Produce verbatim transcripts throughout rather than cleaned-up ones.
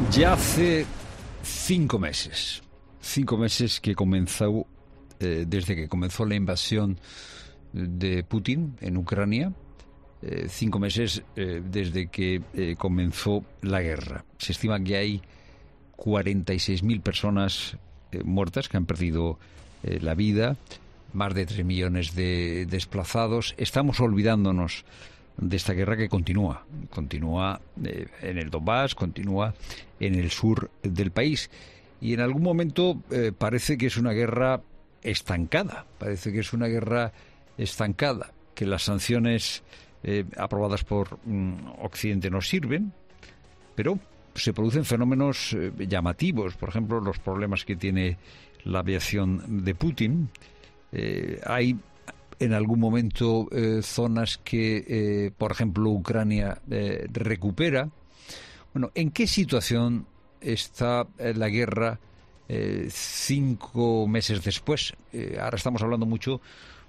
Ya hace cinco meses, cinco meses que comenzó, eh, desde que comenzó la invasión de Putin en Ucrania, eh, cinco meses eh, desde que eh, comenzó la guerra. Se estima que hay cuarenta y seis mil personas eh, muertas que han perdido eh, la vida, más de tres millones de desplazados. Estamos olvidándonos de esta guerra que continúa, continúa eh, en el Donbass, continúa en el sur del país. Y en algún momento eh, parece que es una guerra estancada, parece que es una guerra estancada, que las sanciones eh, aprobadas por mm, Occidente no sirven, pero se producen fenómenos eh, llamativos, por ejemplo, los problemas que tiene la aviación de Putin. Eh, hay en algún momento eh, zonas que, eh, por ejemplo, Ucrania eh, recupera. Bueno, ¿en qué situación está eh, la guerra eh, cinco meses después? Eh, ahora estamos hablando mucho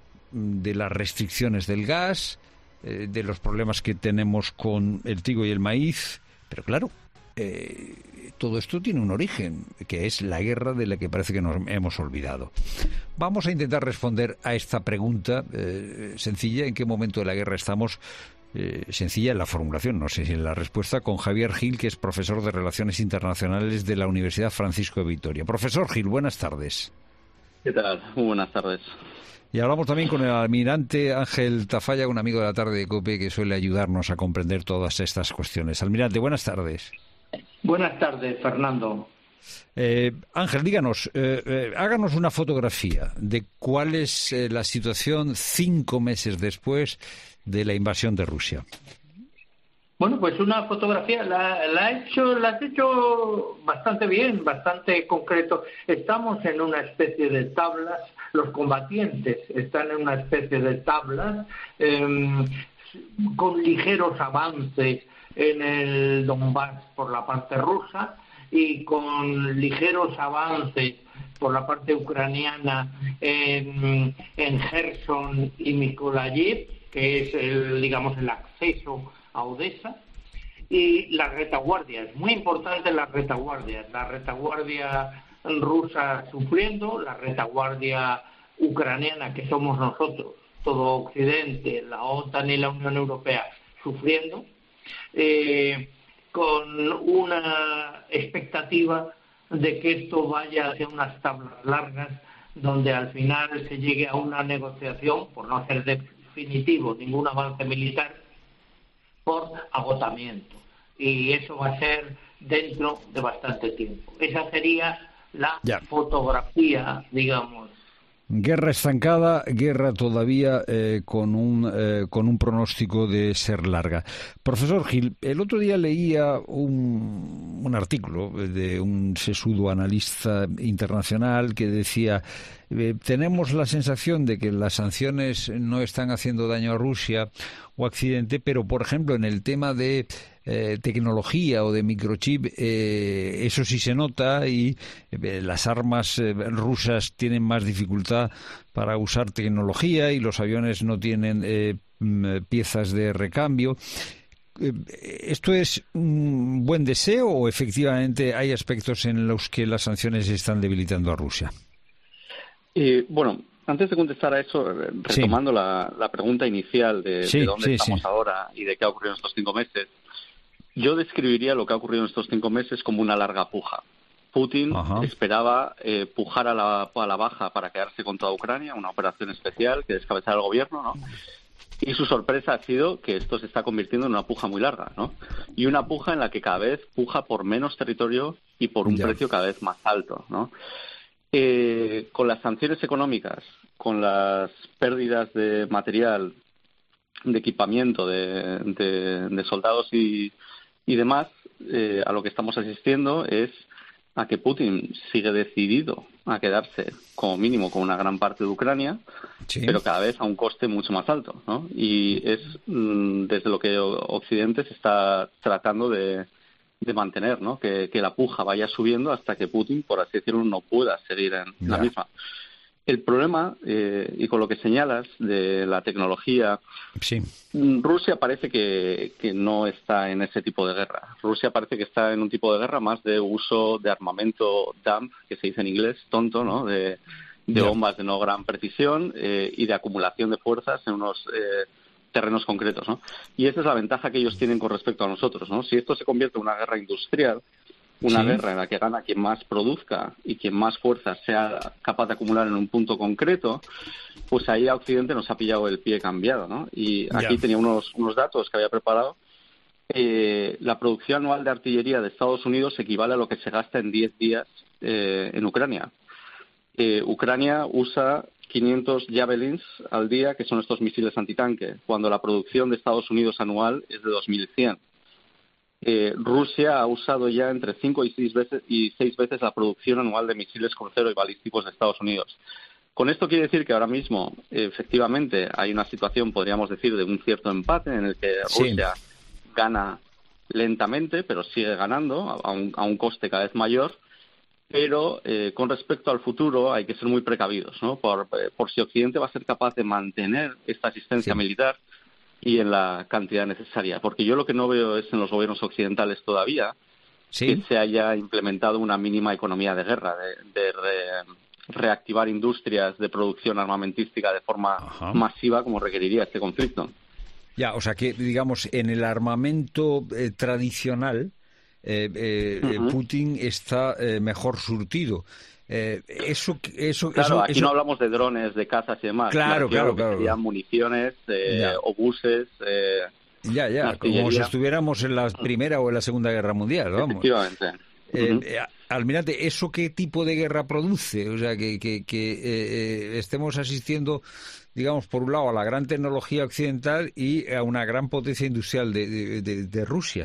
de las restricciones del gas, eh, de los problemas que tenemos con el trigo y el maíz, pero claro, eh, todo esto tiene un origen, que es la guerra de la que parece que nos hemos olvidado. Vamos a intentar responder a esta pregunta eh, sencilla: ¿en qué momento de la guerra estamos? Eh, sencilla en la formulación, no sé si en la respuesta, con Javier Gil, que es profesor de Relaciones Internacionales de la Universidad Francisco de Vitoria. Profesor Gil, buenas tardes. ¿Qué tal? Muy buenas tardes. Y hablamos también con el almirante Ángel Tafalla, un amigo de la tarde de COPE que suele ayudarnos a comprender todas estas cuestiones. Almirante, buenas tardes. Buenas tardes, Fernando. Eh, Ángel, díganos, eh, eh, háganos una fotografía de cuál es eh, la situación cinco meses después de la invasión de Rusia. Bueno, pues una fotografía la, la, ha hecho, la has hecho bastante bien, bastante concreto. Estamos en una especie de tablas, los combatientes están en una especie de tablas eh, con ligeros avances en el Donbass por la parte rusa y con ligeros avances por la parte ucraniana en, en Gerson y Mykolaiv, que es el, digamos, el acceso a Odessa, y la retaguardia. Es muy importante la retaguardia. La retaguardia rusa sufriendo, la retaguardia ucraniana, que somos nosotros, todo Occidente, la OTAN y la Unión Europea, sufriendo, eh, con una expectativa de que esto vaya hacia unas tablas largas, donde al final se llegue a una negociación, por no hacer definitivo ningún avance militar, por agotamiento. Y eso va a ser dentro de bastante tiempo. Esa sería la ya. fotografía, digamos. Guerra estancada, guerra todavía eh, con un eh, con un pronóstico de ser larga. Profesor Gil, el otro día leía un, un artículo de un sesudo analista internacional que decía: eh, tenemos la sensación de que las sanciones no están haciendo daño a Rusia o a Occidente, pero por ejemplo en el tema de Eh, tecnología o de microchip, eh, eso sí se nota, y eh, las armas eh, rusas tienen más dificultad para usar tecnología y los aviones no tienen eh, piezas de recambio. Eh, ¿Esto es un buen deseo o efectivamente hay aspectos en los que las sanciones están debilitando a Rusia? Eh, bueno, antes de contestar a eso, retomando sí. la, la pregunta inicial de, sí, de dónde sí, estamos sí. ahora y de qué ha ocurrido en estos cinco meses, yo describiría lo que ha ocurrido en estos cinco meses como una larga puja. Putin Ajá. esperaba eh, pujar a la, a la baja para quedarse con toda Ucrania, una operación especial que descabezara el gobierno, ¿no? Y su sorpresa ha sido que esto se está convirtiendo en una puja muy larga, ¿no? Y una puja en la que cada vez puja por menos territorio y por un ya. precio cada vez más alto, ¿no? Eh, con las sanciones económicas, con las pérdidas de material, de equipamiento, de, de, de soldados y Y demás, eh, a lo que estamos asistiendo es a que Putin sigue decidido a quedarse como mínimo con una gran parte de Ucrania, sí. pero cada vez a un coste mucho más alto, ¿no? Y es mm, desde lo que Occidente se está tratando de, de mantener, ¿no? Que, que la puja vaya subiendo hasta que Putin, por así decirlo, no pueda seguir en ya. la misma. El problema, eh, y con lo que señalas de la tecnología, sí. Rusia parece que, que no está en ese tipo de guerra. Rusia parece que está en un tipo de guerra más de uso de armamento dump, que se dice en inglés, tonto, ¿no? De, de yeah. bombas de no gran precisión eh, y de acumulación de fuerzas en unos eh, terrenos concretos, ¿no? Y esa es la ventaja que ellos tienen con respecto a nosotros, ¿no? Si esto se convierte en una guerra industrial, una sí. guerra en la que gana quien más produzca y quien más fuerzas sea capaz de acumular en un punto concreto, pues ahí a Occidente nos ha pillado el pie cambiado, ¿no? Y aquí yeah. tenía unos, unos datos que había preparado. Eh, la producción anual de artillería de Estados Unidos equivale a lo que se gasta en diez días eh, en Ucrania. Eh, Ucrania usa quinientos Javelins al día, que son estos misiles antitanque, cuando la producción de Estados Unidos anual es de dos mil cien. Eh, Rusia ha usado ya entre cinco y seis veces y seis veces la producción anual de misiles crucero y balísticos de Estados Unidos. Con esto quiere decir que ahora mismo, eh, efectivamente, hay una situación, podríamos decir, de un cierto empate en el que sí. Rusia gana lentamente, pero sigue ganando a un, a un coste cada vez mayor. Pero eh, con respecto al futuro hay que ser muy precavidos, ¿no? Por, eh, por si Occidente va a ser capaz de mantener esta asistencia sí. militar y en la cantidad necesaria. Porque yo lo que no veo es en los gobiernos occidentales todavía ¿Sí? que se haya implementado una mínima economía de guerra, de, de re, reactivar industrias de producción armamentística de forma Ajá. masiva como requeriría este conflicto. Ya, o sea que, digamos, en el armamento eh, tradicional, eh, eh, uh-huh. Putin está eh, mejor surtido. Eh, eso, eso, claro, eso, aquí eso... no hablamos de drones, de cazas y demás. Claro, claro, claro. Serían municiones, eh, obuses. Eh, ya, ya, como si estuviéramos en la Primera o en la Segunda Guerra Mundial, vamos. Efectivamente. Eh, uh-huh. eh, Almirante, ¿eso qué tipo de guerra produce? O sea, que, que, que eh, estemos asistiendo, digamos, por un lado a la gran tecnología occidental y a una gran potencia industrial de, de, de, de Rusia.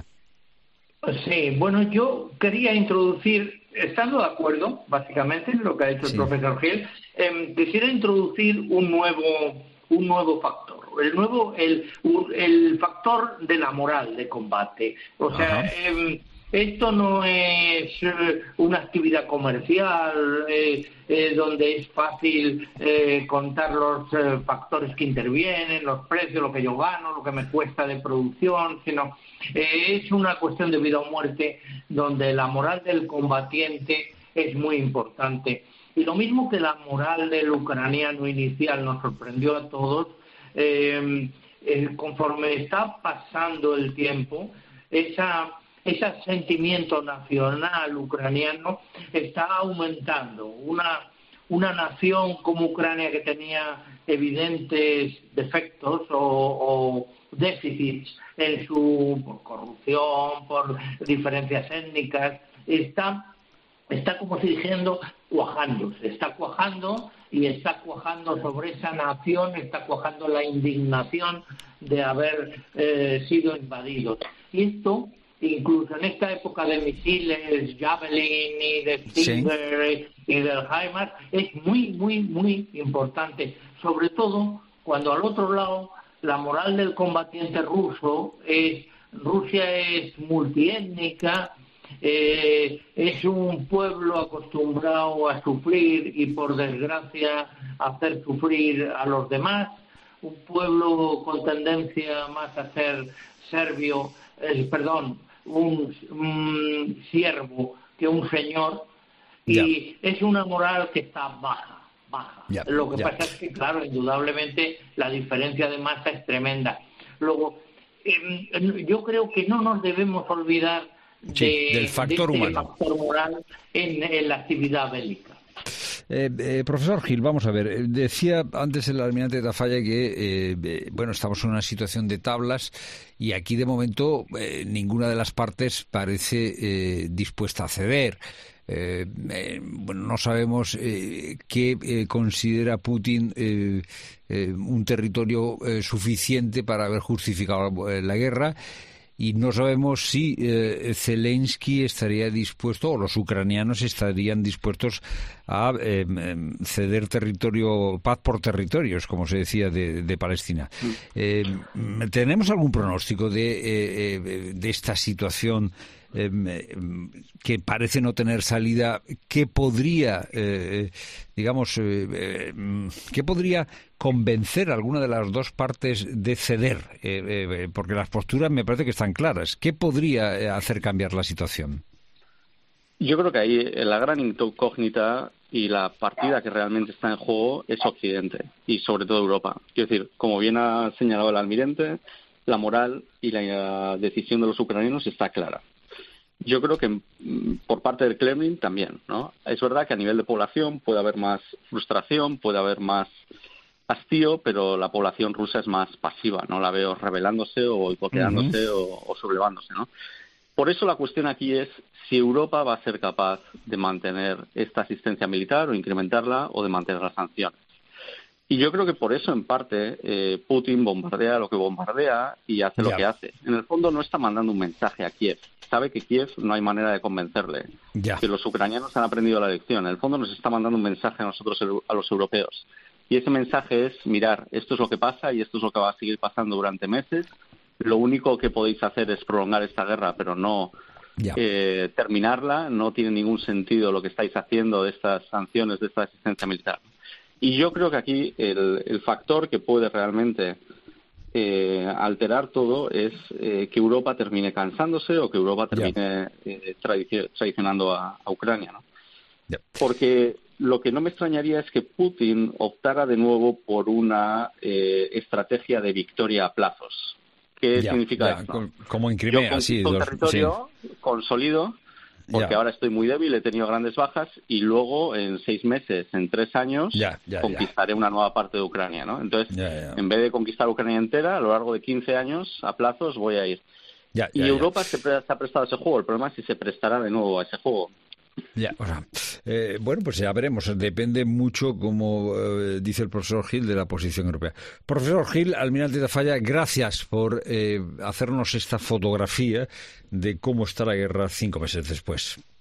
Sí, bueno, yo quería introducir, estando de acuerdo, básicamente, en lo que ha dicho sí. el profesor Gil, eh, quisiera introducir un nuevo, un nuevo factor, el nuevo, el, el factor de la moral de combate. O sea, eh, esto no es una actividad comercial eh, eh, donde es fácil eh, contar los eh, factores que intervienen, los precios, lo que yo gano, lo que me cuesta de producción, sino eh, es una cuestión de vida o muerte donde la moral del combatiente es muy importante. Y lo mismo que la moral del ucraniano inicial nos sorprendió a todos, eh, eh, conforme está pasando el tiempo, esa... ese sentimiento nacional ucraniano está aumentando. Una, una nación como Ucrania que tenía evidentes defectos o, o déficits en su por corrupción, por diferencias étnicas, está, está como si diciendo cuajándose, está cuajando y está cuajando sobre esa nación, está cuajando la indignación de haber eh, sido invadidos. Y esto, incluso en esta época de misiles Javelin y de Stinger sí. y del HIMARS, es muy, muy, muy importante. Sobre todo cuando al otro lado la moral del combatiente ruso es, Rusia es multiétnica, eh, es un pueblo acostumbrado a sufrir y por desgracia hacer sufrir a los demás, un pueblo con tendencia más a ser serbio, eh, perdón, un, un siervo que un señor, y yeah. es una moral que está baja, baja. Yeah. Lo que yeah. pasa es que, claro, indudablemente la diferencia de masa es tremenda. Luego, eh, yo creo que no nos debemos olvidar sí, de, del factor de este humano. factor moral en, en la actividad bélica. Eh, eh, profesor Gil, vamos a ver, decía antes el almirante Tafalla que eh, eh, bueno, estamos en una situación de tablas y aquí de momento eh, ninguna de las partes parece eh, dispuesta a ceder. Eh, eh, bueno, no sabemos eh, qué eh, considera Putin eh, eh, un territorio eh, suficiente para haber justificado la guerra. Y no sabemos si eh, Zelensky estaría dispuesto, o los ucranianos estarían dispuestos a eh, ceder territorio, paz por territorios, como se decía, de, de Palestina. Eh, ¿Tenemos algún pronóstico de, eh, de esta situación eh, que parece no tener salida, ¿qué podría, eh, digamos, eh, eh, qué podría convencer a alguna de las dos partes de ceder? Eh, eh, porque las posturas me parece que están claras. ¿Qué podría hacer cambiar la situación? Yo creo que ahí la gran incógnita y la partida que realmente está en juego es Occidente y sobre todo Europa. Quiero decir, como bien ha señalado el almirante, la moral y la decisión de los ucranianos está clara. Yo creo que por parte del Kremlin también, ¿no? Es verdad que a nivel de población puede haber más frustración, puede haber más hastío, pero la población rusa es más pasiva, no la veo rebelándose o boicoteándose uh-huh. o, o sublevándose, ¿no? Por eso la cuestión aquí es si Europa va a ser capaz de mantener esta asistencia militar o incrementarla o de mantener las sanciones. Y yo creo que por eso, en parte, eh, Putin bombardea lo que bombardea y hace yeah. lo que hace. En el fondo no está mandando un mensaje a Kiev. Sabe que Kiev no hay manera de convencerle. Yeah. Que los ucranianos han aprendido la lección. En el fondo nos está mandando un mensaje a nosotros, a los europeos. Y ese mensaje es, mirar, esto es lo que pasa y esto es lo que va a seguir pasando durante meses. Lo único que podéis hacer es prolongar esta guerra, pero no yeah. eh, terminarla. No tiene ningún sentido lo que estáis haciendo de estas sanciones, de esta asistencia militar. Y yo creo que aquí el, el factor que puede realmente eh, alterar todo es eh, que Europa termine cansándose o que Europa termine yeah. eh, tradici- traicionando a, a Ucrania, ¿no? Yeah. Porque lo que no me extrañaría es que Putin optara de nuevo por una eh, estrategia de victoria a plazos. ¿Qué ya, significa ya, esto? Como en Crimea, Yo conquisto sí, un territorio, sí. consolido, porque ya. ahora estoy muy débil, he tenido grandes bajas, y luego en seis meses, en tres años, ya, ya, conquistaré ya. una nueva parte de Ucrania, ¿no? Entonces, ya, ya. en vez de conquistar Ucrania entera, a lo largo de quince años, a plazos, voy a ir. Ya, y ya, Europa ya. Se, pre- se ha prestado a ese juego. El problema es si se prestará de nuevo a ese juego. Ya, o sea, eh, bueno, pues ya veremos. Depende mucho, como eh, dice el profesor Gil, de la posición europea. Profesor Gil, almirante Tafalla, gracias por eh, hacernos esta fotografía de cómo está la guerra cinco meses después.